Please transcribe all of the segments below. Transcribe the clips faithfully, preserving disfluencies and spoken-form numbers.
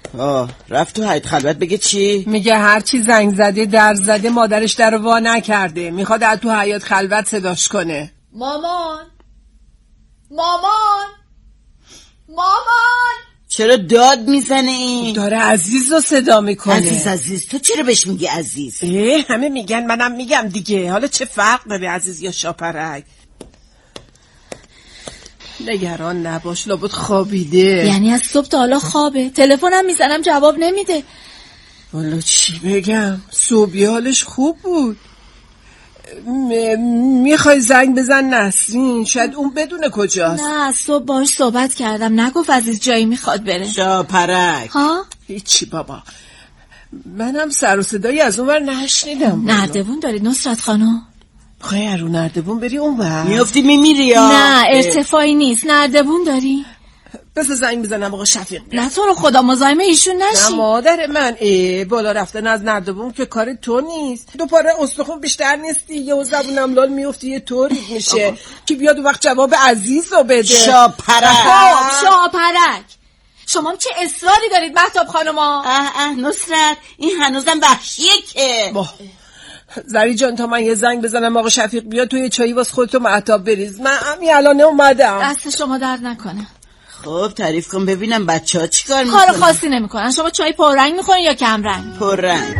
آه رفت تو حیاط خلوت بگه چی؟ میگه هرچی زنگ زده در زده مادرش در وا نکرده، میخواد از تو حیاط خلوت صداش کنه. مامان مامان مامان چرا داد میزنه این؟ داره عزیز رو صدا میکنه. عزیز عزیز تو چرا بهش میگی عزیز؟ اه همه میگن منم میگم دیگه، حالا چه فرق داره عزیز یا شاپرک؟ نگران نباش، لابد خوابیده. یعنی از صبح تا حالا خوابه؟ تلفنم میزنم جواب نمیده. والا چی بگم، صبحی حالش خوب بود. میخوای زنگ بزن نسرین، شاید اون بدونه کجاست. نه صبح باش صحبت کردم، نگفت عزیز جایی میخواد بره. شاپرک ها؟ هیچی بابا، منم سر و صدایی از اون ور نشنیدم. نردبون داری نصرت خانم؟ بخوای رو نردبون بری اون ور میافتی میمیری یا؟ نه ارتفاعی نیست، نردبون داری؟ بس زنگ بزنم آقا شفیق. نه تو رو خدا مزاحم ایشون نشی. نه مادر من، ای بالا رفتن از نردبون که کار تو نیست. دو پاره استخون بیشتر نیستی، یه زبونم لال میفتی یه طوری میشه که بیاد اون وقت جواب عزیز رو بده. شاپرک شاپرک شما چه اصراری دارید مهتاب خانوما؟ اه اه نصرت این هنوزم وحشیه که. زری جان تا من یه زنگ بزنم آقا شفیق بیاد تو یه چایی واس خودتو مهتاب بریز. من همین الان اومدم. دست شما درد نکنه. خب تعریف کن ببینم بچه ها چی کار میکنن؟ کار خاصی نمیکنن. شما چای پررنگ میخورین یا کم رنگ؟ پررنگ.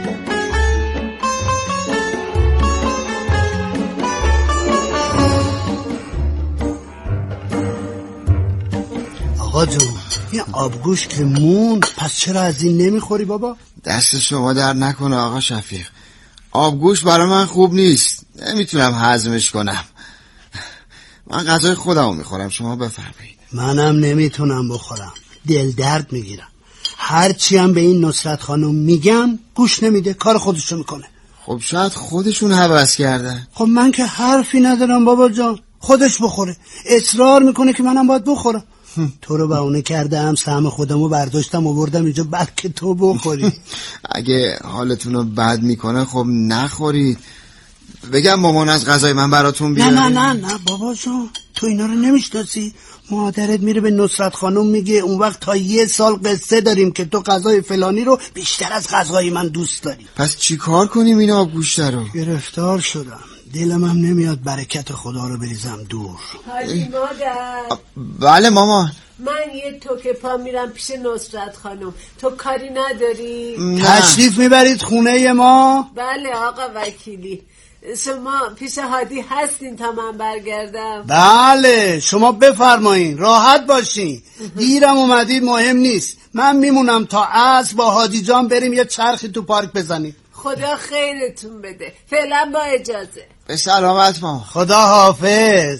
آقا جون این آبگوش که موند، پس چرا از این نمیخوری بابا؟ دست شما در نکنه آقا شفیق، آبگوش برای من خوب نیست، نمیتونم هضمش کنم. من غذای خودمو میخورم، شما بفرمایید. منم نمیتونم بخورم، دل درد میگیرم. هرچی هم به این نصرت خانم میگم گوش نمیده، کار خودشو میکنه. خب شاید خودشون هوس کردن. خب من که حرفی ندارم بابا جان، خودش بخوره. اصرار میکنه که منم باید بخورم. تو رو بهونه کردم، سهم خودمو برداشتم آوردم اینجا بعد که تو بخوری. اگه حالتون رو بد میکنه خب نخورید. بگم مامان از غذای من براتون بیاره؟ نه نه نه نه بابا جان، تو اینا رو نمیشناسی. مادرت میره به نصرت خانم میگه اون وقت تا یه سال قصه داریم که تو غذای فلانی رو بیشتر از غذای من دوست داری. پس چی کار کنیم این آبگوشت رو؟ گرفتار شدم، دلم هم نمیاد برکت خدا رو بریزم دور. حاجی مادر. بله مامان. من یه توکه پا میرم پیش نصرت خانم، تو کاری نداری؟ تشریف میبرید خونه ما؟ بله آقا وکیلی. شما پیش هادی هستین تا من برگردم؟ بله شما بفرمایین، راحت باشین. دیرم اومدی مهم نیست، من میمونم تا عصر با هادی جان بریم یه چرخی تو پارک بزنیم. خدا خیرتون بده، فعلا با اجازه. به سلامت ما. خدا حافظ.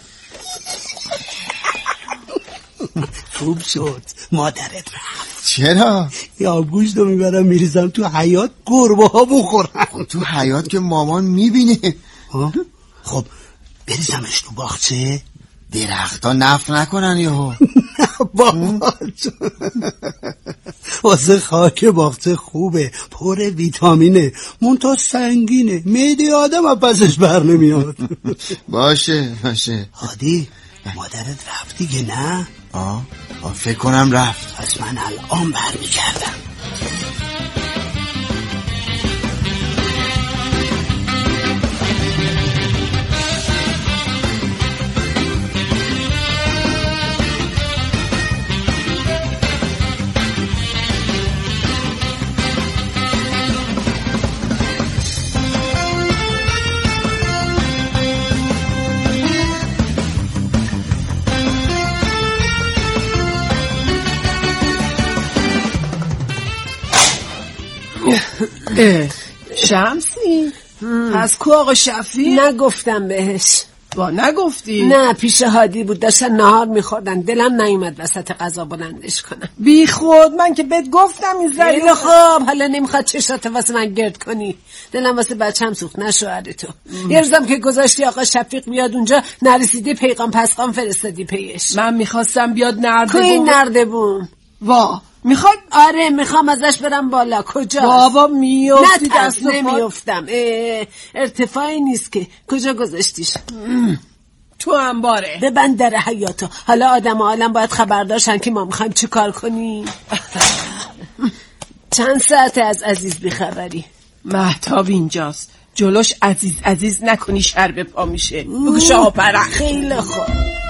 خوب شد مادرت رفت. چرا؟ یا آبگوشت رو میبرم میریزم تو حیاط گربه ها بخورم. تو حیاط که مامان میبینه. خب بریزمش تو باغچه؟ درختا نفع نکنن یهو. بابا واسه خاک باغچه خوبه، پر ویتامینه، منتها سنگینه، معده آدم از پسش بر نمیاد. باشه باشه. هادی مادرت رفت دیگه نه؟ آه, آه فکر کنم رفت. پس من الان برمیگردم. شمسی پس کو آقا شفیق؟ نگفتم بهش. با نگفتی؟ نه پیش هادی بود، داشتن نهار میخوردن، دلم نیومد وسط غذا بلندش کنم. بی خود من که بهت گفتم این زری. خب حالا نمیخواد چشات واسه من گرد کنی، دلم واسه بچم سوخت، نه شوهر تو. یه روزم که گذاشتی آقا شفیق بیاد اونجا نرسیدی پیغام پسقام فرستادی پیش. من میخواستم بیاد نردبون. کوی نردبون؟ وا میخواد؟ آره میخوام ازش برم بالا. کجا؟ بابا میافتی دست و نمیافتم، ارتفاعی نیست که. کجا گذاشتیش؟ تو انباره. ببند در حیاطو. حالا آدم عالم باید خبردارشن که ما میخوایم چی کار کنیم. چند ساعته از عزیز بیخبری؟ مهتاب اینجاست، جلوش عزیز عزیز نکنی شر به پا میشه. بگو شاه پرک. خیلی خوب.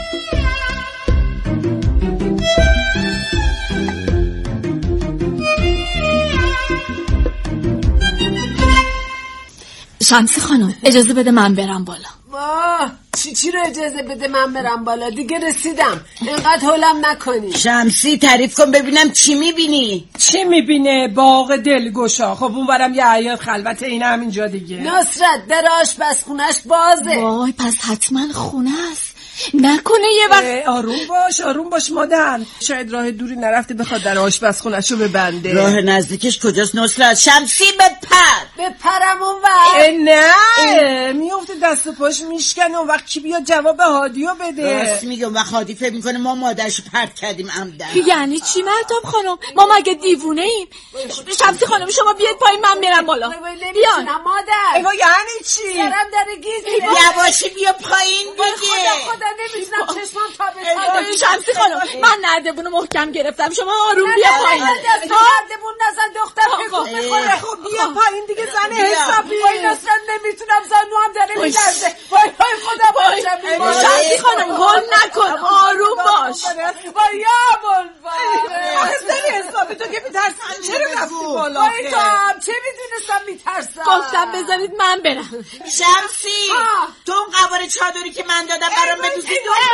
شمسی خانم اجازه بده من برم بالا. واه چی چی رو اجازه بده من برم بالا؟ دیگه رسیدم، اینقدر هولم نکنی. شمسی تعریف کن ببینم چی میبینی؟ چی میبینه؟ باغ دلگشا. خب اون برم یه حیاط خلوت، این همینجا دیگه. نصرت در آشپزخونه‌اش بازه. وای پس حتما خونه است، نکنه یه وقت. آروم باش آروم باش مادر، شاید راه دوری نرفته بخواد در آشپزخونه‌شو ببنده. راه نزدیکش کجاست نصرت؟ شمسی بپر بپرم اون وقت. نه میفته دست و پاش میشکنه، اون وقت کی بیاد جواب هادیو بده؟ راست میگه، اون وقت هادی فکر میکنه ما مادرشو پرت کردیم عمدن. یعنی چی مهتاب خانم؟ ما مگه دیوونه ایم؟ شمسی خانم شما بیاید پایین من میرم بالا. بیان مادر. ایوا یعنی چی؟ سرم داره گیز. یواشی بیا پایین دیگه. نمیتونم چشمم تا به شمسی خانم من نردبونو محکم گرفتم، شما آروم بیا پایین. نردبون نزن دختر بخور بخوره. خب بیا پایین دیگه زن حسابی. وای اصلا نمیتونم، زنو هم داره میلرزه. وای وای خدا باشم. شمسی خانم هول نکن، آروم باش. وای یا بلبل زن حسابی تو که میترسن چرا رفتی بالا؟ وای تو هم چه میدونستم میترسم. گفتم بذارید من برم. شمسی تو اون قوار چادری که من دادم برام بدوزی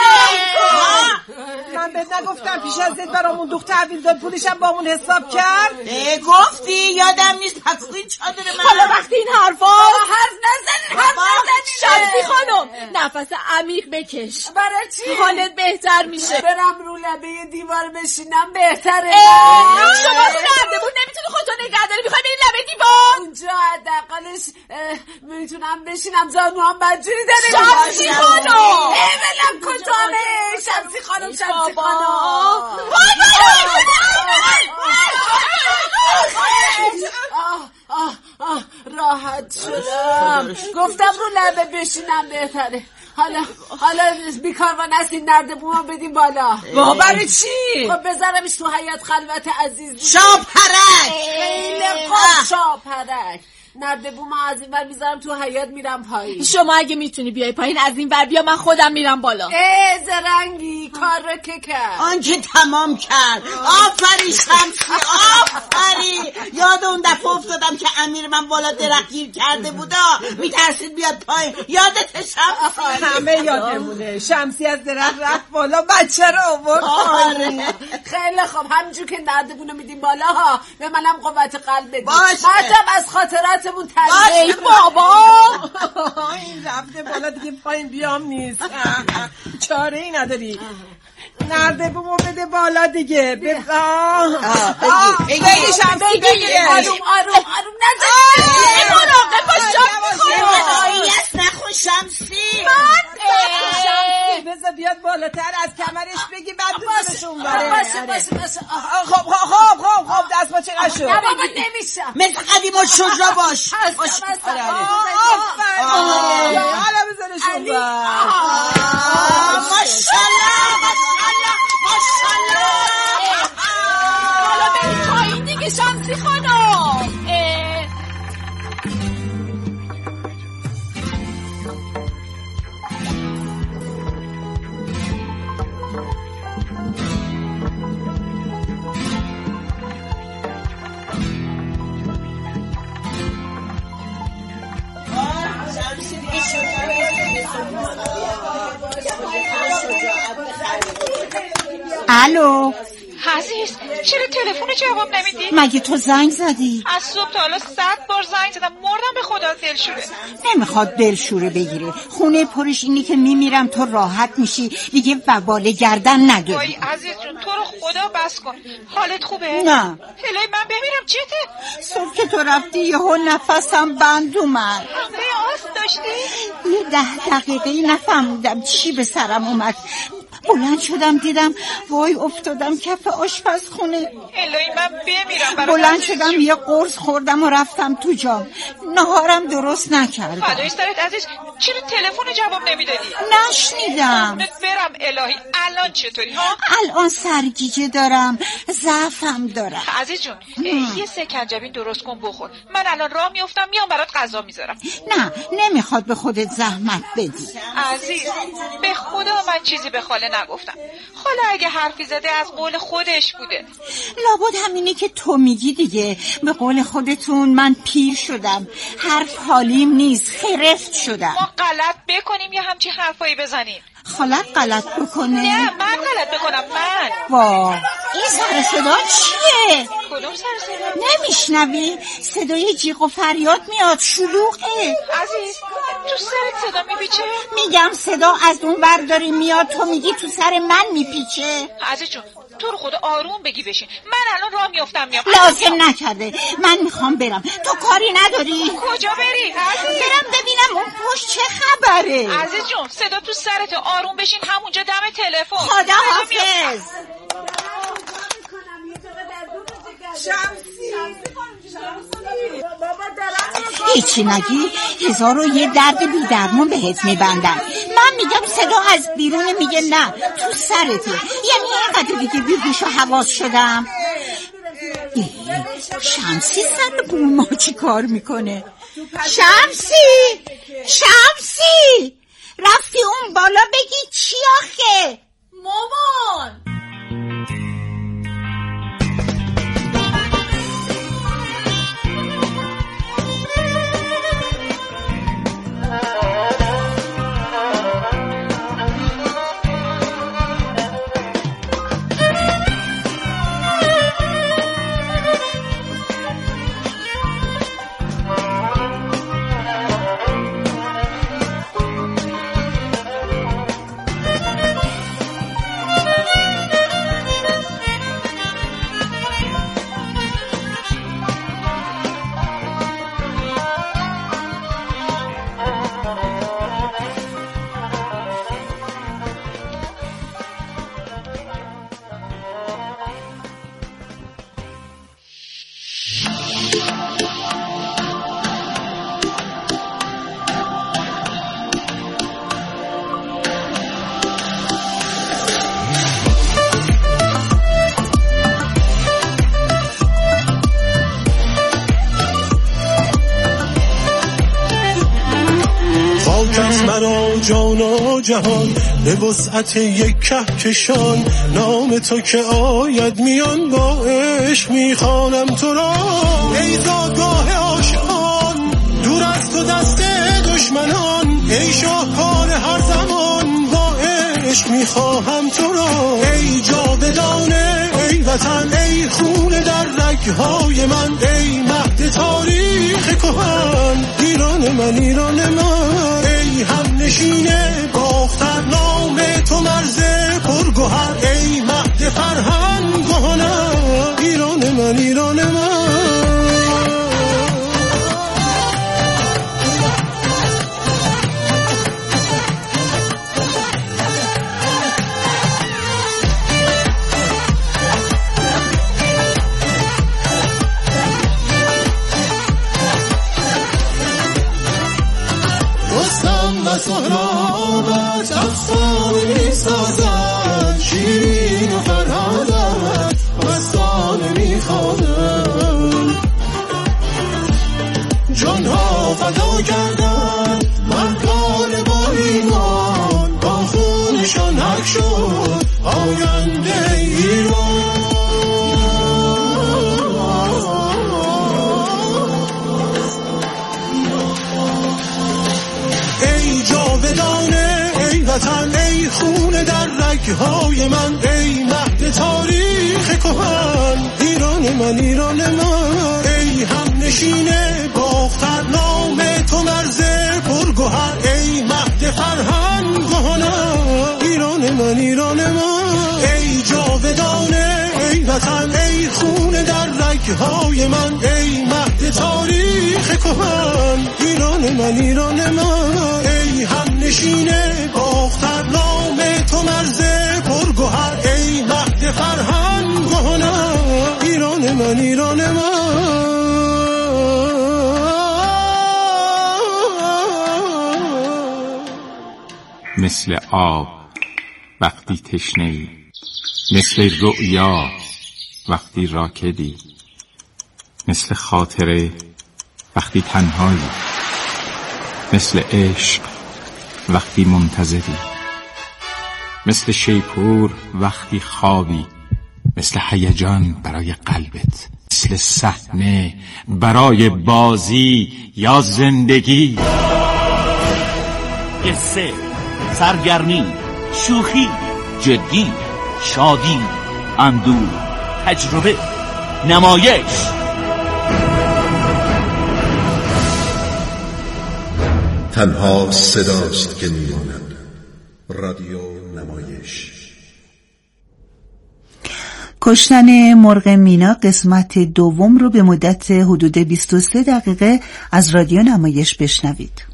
من بهت نگفتم پیش از زد برامون دختر تحویل داد پولشم با اون حساب کرد؟ گفتی یادم نیست. پس این چادر من. حالا وقتی این حرفا حرف نزنید، حرف نزنید. شمسی خانم نفس عمیق بکش. برای چی؟ حالت بهتر میشه. برم رو لبه دیوار بشینم بهتره. شما تو نردبون نمیتونی خودتو نگه داری، میخوای بری لبه دیوار؟ اونجا حداقلش میتونم بشینم، زانو هم بدجوری داره. شمسی خانم ولم کتانه. شمسی خانم شمسی خانم راحت شدم. گفتم رو لبه بشینم بهتره. حالا حالا بیکار نسین نردبون بدیم بالا. با برای چی؟ خب بذارمش تو حیاط خلوت عزیز. شاپرک خیلی خوب شاپرک. نردبون ما از این ور میذارم تو حیاط میرم پایین. شما اگه میتونی بیای پایین از این ور بیا، من خودم میرم بالا. اه زرنگی کار رو که کرد. آن که تمام کرد. آفرین شمسی آفرین. یاد اون دفعه افتادم که امیر من بالا درخت گیر کرده بودا، میترسید بیاد پایین. یادت شمسی؟ همه یادمونه. شمسی از درخت رفت بالا، بچه رو آورد پایین. خیلی خوب همینجور که نردبونو میدیم بالا ها، به منم قوت قلب بدید. باشه. مطلب از خاطرات ای بابا این رفته بالا دیگه پایین بیام نیست. چاره ای نداری. نردبونو بده بالا دیگه. بگی شمسی بگی. آروم آروم آروم نزد. مراقب باش شمسی خانم. یست نخون شمسی. بذار بیاد بالاتر از کمرش بگی بعد دوستشون بره. باشه باشه باشه. خب خب خب خب دست ما چقدر شد؟ نه بابا نمیشم. مثل قدیم و شجا باش. حالا بذارشون بر. ماشالله ماشالله ماشالله. حالا بریم پایین دیگه شمسی خانم. الو عزیز چرا تلفن جواب نمیدی؟ مگه تو زنگ زدی؟ از صبح تا حالا صد بار زنگ زدم، مردم به خدا دلشوره. نمیخواد دلشوره بگیره. خونه پرش اینی که میمیرم تو راحت میشی دیگه، وبال گردن نداری. وای عزیز جون تو رو خدا بس کن. حالت خوبه؟ نه. هلای من بمیرم چته؟ صبح که تو رفتی یهو نفسم بند اومد. حمله آس داشتی؟ یه ده دقیقه نفهمیدم چی به سرم اومد. بلند شدم دیدم وای افتادم کف آشپزخونه. الهی من بمیرم. بلند شدم یه قرص خوردم و رفتم تو جام. نهارم درست نکردم. فدای سرت عزیز، چرا تلفن جواب نمیدادی؟ نشنیدم. برم الهی. الان چطوری ها؟ الان سرگیجه دارم، ضعفم دارم. عزیز جون یه سکنجبین درست کن بخور. من الان راه میافتم میام برات غذا میذارم. نه نمیخواد به خودت زحمت بدی. عزیز به خدا من چیزی به خاله نگفتم. خاله اگه حرفی زده از قول خودش بوده. لابد همینه که تو میگی دیگه. به قول خودتون من پیر شدم، حرف حالیم نیست، خرفت شدم. ما غلط بکنیم یا همچی حرفایی بزنیم؟ خالت غلط بکنه؟ نه من غلط بکنم. من وا این سر صدا چیه؟ کدوم سر صدا؟ نمیشنوی؟ صدای جیغ و فریاد میاد، شلوغه. عزیز تو سرت صدا میپیچه؟ میگم صدا از اون ور داری میاد، تو میگی تو سر من میپیچه. عزیز جون تو رو خدا آروم بگی بشین. من الان راه میافتم میام. لازم نکرده، من میخوام برم. تو کاری نداری؟ کجا بری؟ عزیز برم ببینم اون پشت چه خبره. عزیز جون صدا تو سرت، آروم بشین همونجا دم تلفن. خدا حافظ. هیچی نگی، هزار و یه درد بی درمون بهت میبندن. من میگم صدا از بیرون، میگه نه تو سرته. یعنی اینقدر دیگه بی گوش و حواس شدم. شمسی سر بوم ما چی کار میکنه؟ شمسی شمسی رفتی اون بالا بگی چی آخه؟ مامان جان و جهان به وسعت یک کهکشان، نام تو که آید میان با عشق میخوانم تو را. ای زادگاه عاشقان دور از تو دست دشمنان، ای شاهکار هر زمان با عشق میخواهم تو را. ای جاودانه ای وطن، ای خون در رگهای من، ای مهد تاریخ کهن، ایران من ایران من. ای هم نشینه باختر نام تو مرز پرگوهر، ای مهد فرهنگ و هنر، ایران من ایران من. سهرابت افسانه میسازد، شیرین و فرهادت مستانه میخواند. جانها فدا کردن مردان با ایمان، با خونشان حق شد آینده ایران. وطن ای خون در رگهای من، ای مهد تاریخ کهن، ایران من ایران من. ای هم نشینه باختر نام تو مرز پرگوهر، ای مهد فرهنگ و هنر، ایران من ایران من. ای جاودانه ای وطن، ای خون در رگهای من، ای مهد تاریخ کهن، ایران من ایران من. ای هم نشینه باختر نام تو مرز پرگوهر، ای مهد فرهنگ و هنر، ایران من ایران من. مثل آب وقتی تشنه‌ای، مثل رؤیا وقتی راکدی، مثل خاطره وقتی تنهایی، مثل عشق وقتی منتظری، مثل شیپور وقتی خوابی، مثل هیجان برای قلبت، مثل صحنه برای بازی یا زندگی. قصه، سرگرمی، شوخی، جدی، شادی، اندوه، تجربه، نمایش. تنها صداست که میماند. رادیو نمایش. کشتن مرغ مینا قسمت دوم رو به مدت حدود بیست و سه دقیقه از رادیو نمایش بشنوید.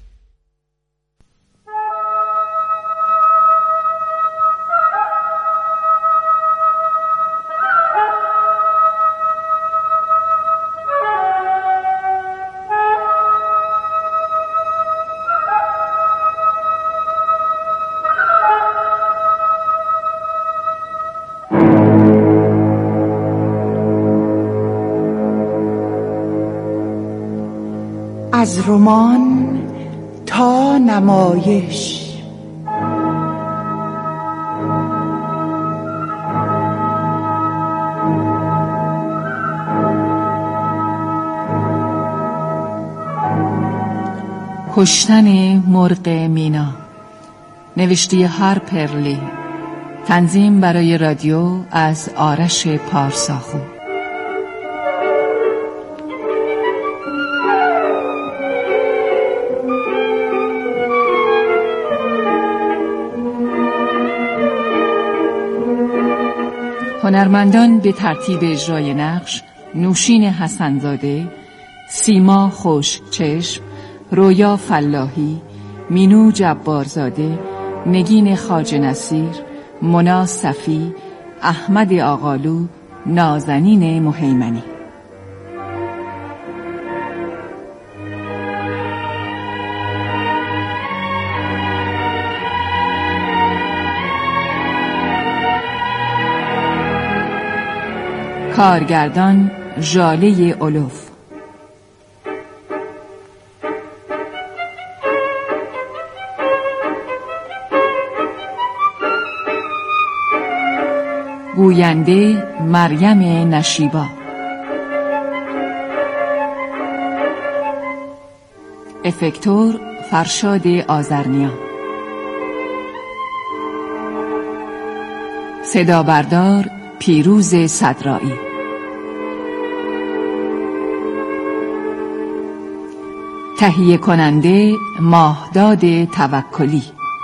از رمان تا نمایش. کشتن مرغ مینا، نوشته هارپرلی، تنظیم برای رادیو از آرش پارساخو. هنرمندان به ترتیب اجرای نقش: نوشین حسنزاده، سیما خشکچشم، رویا فلاحی، مینو جبارزاده، نگین خواجه نصیر، مونا صفی، احمد آقالو، نازنین مهیمنی. کارگردان ژاله اولوف. گوینده مریم نشیبا. افکتور فرشاد آذرنیا. صدا بردار پیروز صدرایی. تهیه کننده ماهداد توکلی.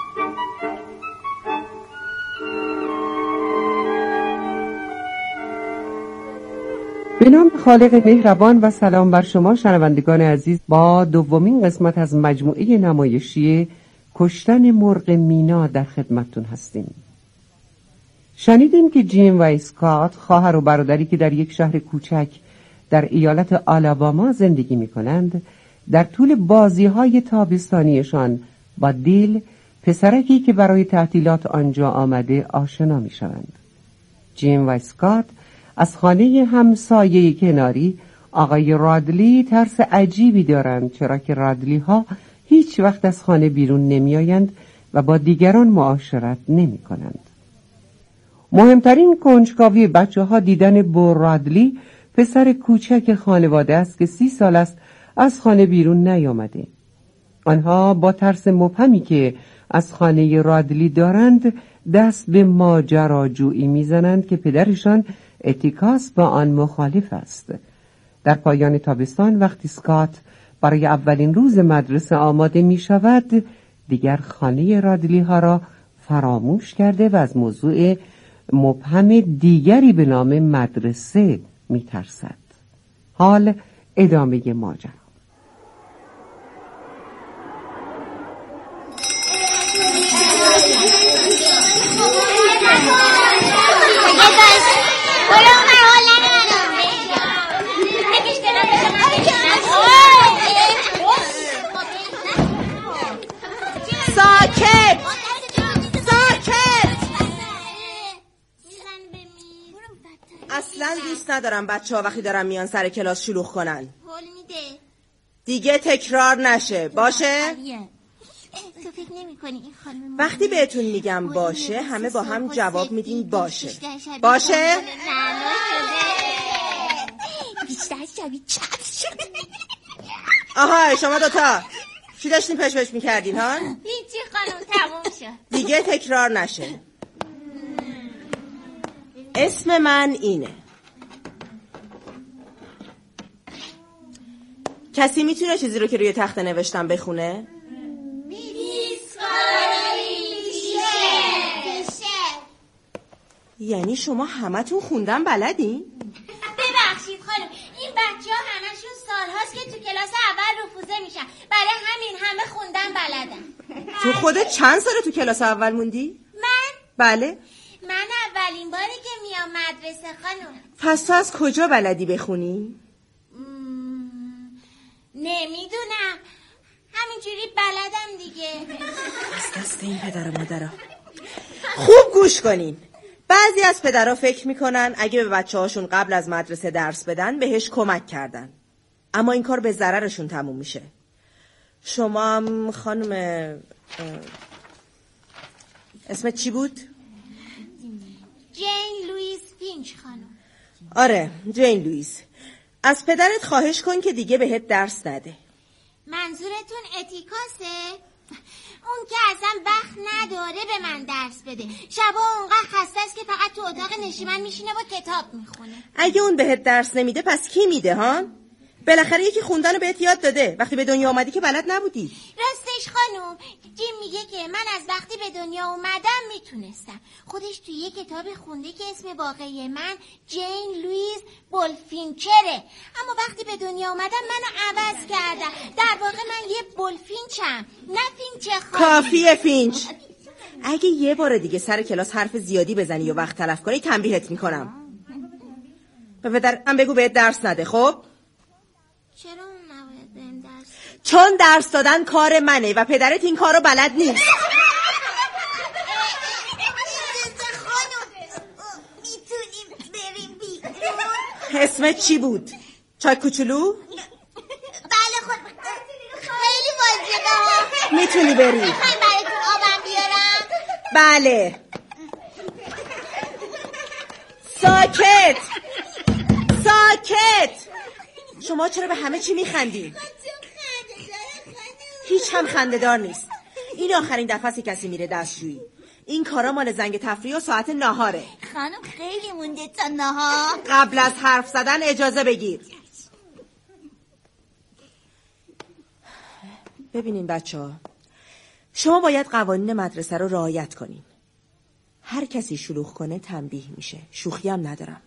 به نام خالق مهربان و سلام بر شما شنوندگان عزیز. با دومین قسمت از مجموعه نمایشی کشتن مرغ مینا در خدمتتون هستیم. شنیدیم که جیم و اسکات، خواهر و برادری که در یک شهر کوچک در ایالت آلاباما زندگی می کنند، در طول بازی‌های تابستانیشان با دیل، پسرکی که برای تعطیلات آنجا آمده، آشنا می شوند. جیم و اسکات از خانه همسایه کناری آقای رادلی ترس عجیبی دارند، چرا که رادلی ها هیچ وقت از خانه بیرون نمی آیند و با دیگران معاشرت نمی کنند. مهمترین کنجکاوی بچه ها دیدن بو رادلی، پسر کوچک خانواده است که سی سال است از خانه بیرون نیامده. آنها با ترس مبهمی که از خانه رادلی دارند دست به ماجراجویی میزنند که پدرشان اتیکاس با آن مخالف است. در پایان تابستان وقتی اسکات برای اولین روز مدرسه آماده می شود، دیگر خانه رادلی ها را فراموش کرده و از موضوع مبهم دیگری به نام مدرسه می ترسد. حال ادامه ماجرا. ساکت! ندارم بچه ها وقتی دارن میان سر کلاس شلوغ کنن. حال میده. دیگه تکرار نشه. باشه؟ تو فکر نمی کنی این خانم وقتی بهتون میگم باشه همه با هم جواب میدین باشه. باشه؟ بیشتر شبیه چپ شده. آها شما دوتا چی داشتین پش پش میکردین ها؟ هیچی خانم تموم شد. دیگه تکرار نشه. اسم من اینه. کسی میتونه چیزی رو که روی تخته نوشتم بخونه؟ یعنی شما همتون خوندن بلدین؟ ببخشید خانم این بچه ها همشون سالهاست که تو کلاس اول رفوزه میشن، برای همین همه خوندن بلدن. تو خودت چند ساله تو کلاس اول موندی؟ من؟ بله. من اولین باری که میام مدرسه خانم. پس تو از کجا بلدی بخونی؟ نمیدونم همینجوری بلدم دیگه. از دست این پدر و مادرها. خوب گوش کنین. بعضی از پدرها فکر میکنن اگه به بچه هاشون قبل از مدرسه درس بدن بهش کمک کردن، اما این کار به ضررشون تموم میشه. شما هم خانم اسمت چی بود؟ جین لوئیس فینچ خانم. آره جین لوئیس. از پدرت خواهش کن که دیگه بهت درس نده. منظورتون اتیکاسه؟ اون که اصلا وقت نداره به من درس بده. شبا اونقدر خسته است که فقط تو اتاق نشیمن میشینه و کتاب میخونه. اگه اون بهت درس نمیده پس کی میده ها؟ بالاخره یکی خوندن رو بهت یاد داده. وقتی به دنیا اومدی که بلد نبودی. راستش خانم جیم میگه که من از وقتی به دنیا اومدم میتونستم. خودش توی یه کتاب خونده که اسم واقعی من جین لوئیس بولفینچره، اما وقتی به دنیا اومدم منو عوض کردم. در واقع من یه بولفینچم نه فینچ خانم. کافیه فینچ. اگه یه بار دیگه سر کلاس حرف زیادی بزنی و وقت تلف کنی تنبیهت میکنم. به پدرم بگو بهت درس نده. خب چرا اون نباید بهم درس؟ چون درس دادن کار منه و پدرت این کارو بلد نیست. میتونیم بریم بیرون؟ اسمت چی بود؟ چای کوچولو؟ بله خود خیلی واجبه. میتونی بری. میخوایم براتون آبم بیارم؟ بله. ساکت ساکت. شما چرا به همه چی میخندین؟ هیچ هم خنده‌دار نیست. این آخرین دفعه است کسی میره دستشویی. این کارا مال زنگ تفریح و ساعت ناهاره. خانم خیلی مونده تا ناهار. قبل از حرف زدن اجازه بگیر. ببینین بچه ها، شما باید قوانین مدرسه رو رعایت کنین. هر کسی شلوغ کنه تنبیه میشه. شوخی هم ندارم.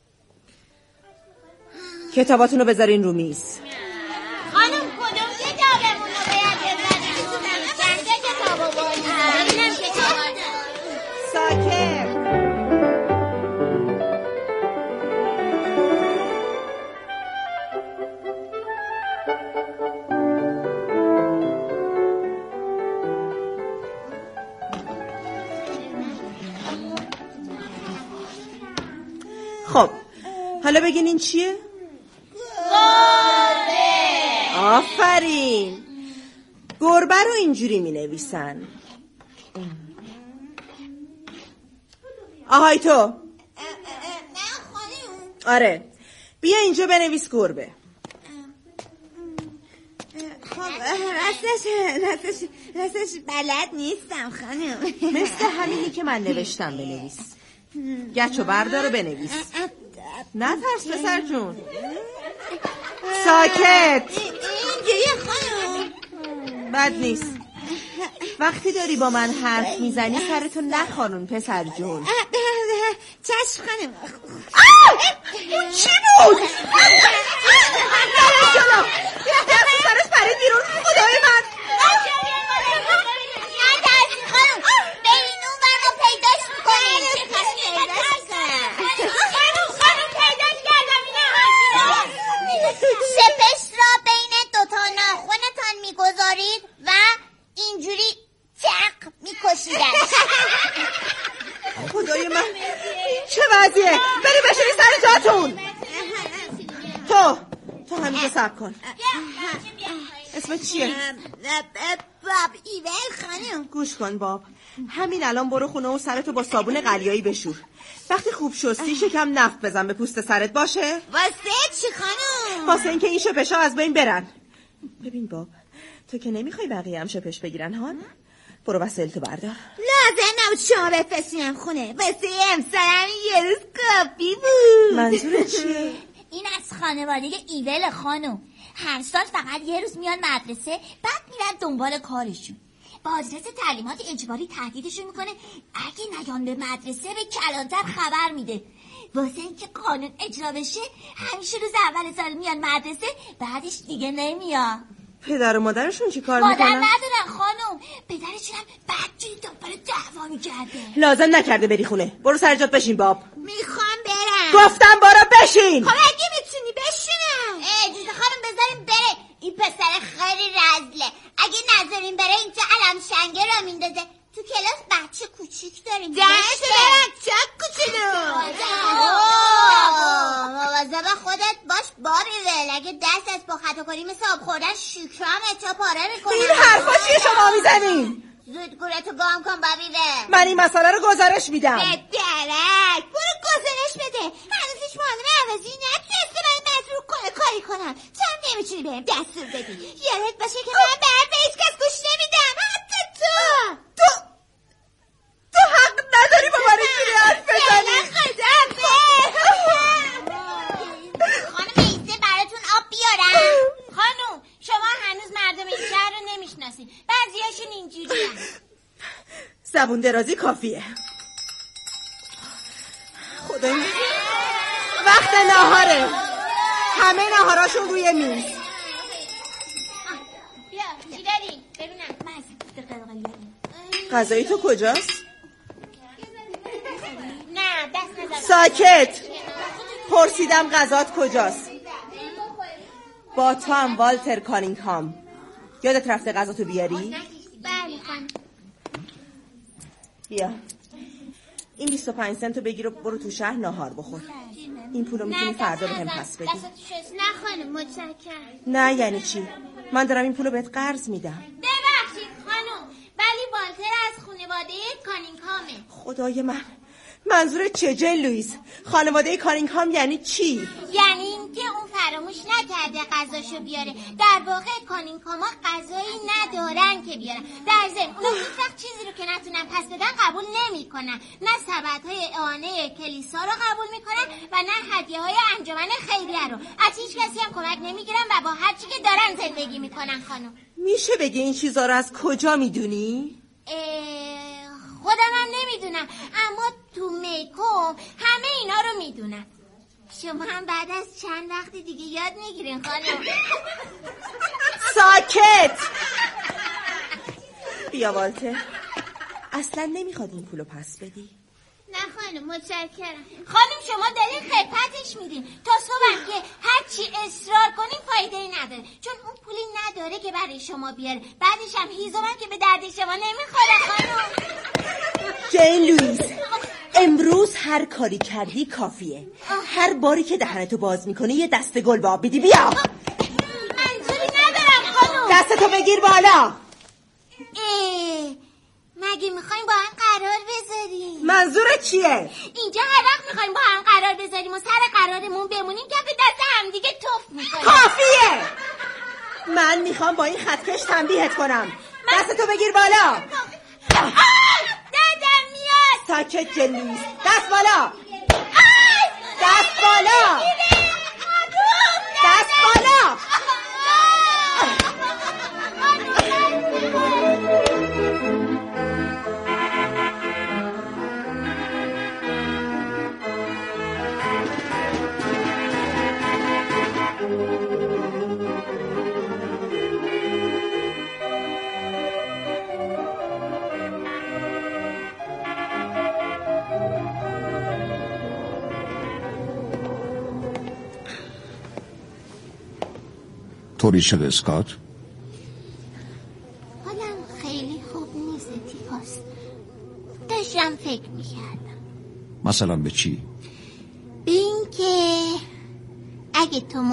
کتاباتونو بذارین رو میز. خانم کدوم کتابمون رو باید بذاریم؟ چند کتابو باید ببینم کتابات. ساکت. خب حالا بگین این چیه؟ گربه. آفرین. گربه رو اینجوری می نویسن. آهای تو. نه خانم. آره بیا اینجا بنویس گربه. خب راستش راستش راستش بلد نیستم خانم. مثل همینی که من نوشتم بنویس. گچو بردار و بنویس. نه ترس پسر جون. ساکت. اینجوری خانم بد نیست. وقتی داری با من حرف میزنی سرتو نخارون پسر جون. چشم خانم. چی بود؟ جلو دست سرش پرید بیرون. خدای من ندرسی خانم. به این اون برقا پیداش میکنیم. چقدر پیداش میکنم خانم پیداش کردم. شپش را بین دوتا ناخونتان میگذارید و اینجوری چق میکشیدن. خدای من چه وضعیه؟ بری بشینی سر جاتون. تو تو همینجا صبر کن. اسمت چیه؟ باب ایول خانم. گوش کن باب، همین الان برو خونه و سرتو با صابون قلیایی بشور. وقتی خوب شستی شکم نفت بزن به پوست سرت، باشه؟ واسه چی خانم؟ واسه اینکه این شپشا از بین برن. ببین باب، تو که نمیخوای بقیه هم شپش بگیرن ها؟ برو وسایلتو بردار. لازم نبود شما بفرستینم خونه، واسه امسالم یه روز کافی بود. منظورت چیه؟ این از خانواده ایول خانم، هر سال فقط یه روز میان مدرسه، بعد میرن دنبال کارشون. بازرس تعلیمات اجباری تهدیدشون میکنه اگه نیان به مدرسه به کلانتر خبر میده. واسه اینکه قانون اجرا بشه همیشه روز اول سال میان مدرسه، بعدش دیگه نمیان. پدر و مادرشون چی کار مادر میکنن؟ مادر ندارن خانم، پدرشون هم بدجوری دنبال دعوا میگرده. لازم نکرده بری خونه، برو سر جات بشین باب. میخوام برم. گفتم برو بشین. خب اگه میتونی بشینم. اجازه خانم بذاریم بره، این پسر خیلی رزله. اگه نذاریم بره اینجا علم شنگه را میندازه. تو کلاس بچه کوچیک داریم. دست برم چک کوچولو. مواظب خودت باش باریول، اگه دست از با خطا کنی مثل آب خوردن شکرامت تا پاره میکنم. این حرفا چیه شما میزنین؟ زود گورتو گام کن باریول. من این مسئله رو گزارش میدم. به درک برو گزارش بده. هنوز هیچ معلم عوضی نتونسته من مجبور کنه کاری کنم. تو هم نمیتونی بهم دستور بدی. یادت باشه که من به حرف هیچ کس گوش نمیدم، حتی تو. تو تو حق نداری با من اینجوری حرف بزنی. خانم ایسته براتون آب بیارم. خانم شما هنوز مردم این شهر رو نمیشناسین، بعضیاشون اینجوری هم. زبون درازی کافیه. خدای من وقت ناهاره، همه ناهاراشون روی میز. بیا چی داری؟ ببینم. غذای تو کجاست؟ نه دست نزن. ساکت. پرسیدم غذات کجاست؟ با تو هم والتر کانینگهام. یادت رفته غذاتو بیاری؟ بله خانم. بیا این بیست و پنج سنتو بگیر و برو تو شهر ناهار بخور. این پولو میتونی فردا بهم پس بدی. نه خانم متشکرم. نه یعنی چی؟ من دارم این پولو بهت قرض میدم. ببخشید خانم، ولی والتر از خانواده کانینگهامه. خدای من، منظورت چه جن لوئیس؟ خانواده کانینگهام یعنی چی؟ یعنی اینکه اون فراموش نکرده غذاشو بیاره. در واقع کانینگهاما غذایی ندارن که بیارن. در ضمن اونا هیچ وقت چیزی رو که نتونن پس بدن قبول نمیکنن. نه سبدهای اعانه کلیسا رو قبول میکنن و نه هدیه‌های انجمن خیریه رو. از هیچ کسی هم کمک نمیگیرن و با هر چی که دارن زندگی میکنن. خانم میشه بگی این چیزا رو از کجا میدونی؟ خودم هم نمیدونم، اما تو میکوم همه اینا رو میدونم. شما هم بعد از چند وقتی دیگه یاد میگیرین خانم. ساکت. بیا والتر، اصلا نمیخواد این پولو پس بدی؟ نه خانم متشکرم. خانم شما دارین خدمتش میدین تا صبح که هرچی اصرار کنین فایده ای نداره، چون اون پولی نداره که برای شما بیاره. بعدش هم هیزومن که به درد شما نمیخوره. خانم جین لوئیس، امروز هر کاری کردی کافیه. هر باری که دهنتو باز میکنی یه دسته گل به آب بیدی. بیا. منظوری ندارم خانم. دستتو بگیر بالا. اه مگه میخوایم با هم قرار بذاریم؟ منظورت چیه؟ اینجا هر وقت میخوایم با هم قرار بذاریم و سر قرارمون بمونیم که به دست هم دیگه توف میکنیم. کافیه. من میخوام با این خطکش تنبیهت کنم. دستتو بگیر بالا. دردم میاد. ساکت جلیس. دست بالا. دست بالا. دست بالا. طوری شد اسکات؟ حالم خیلی خوب نیست تیپاس. داشتم فکر میکردم. مثلا به چی؟ به این که اگه تو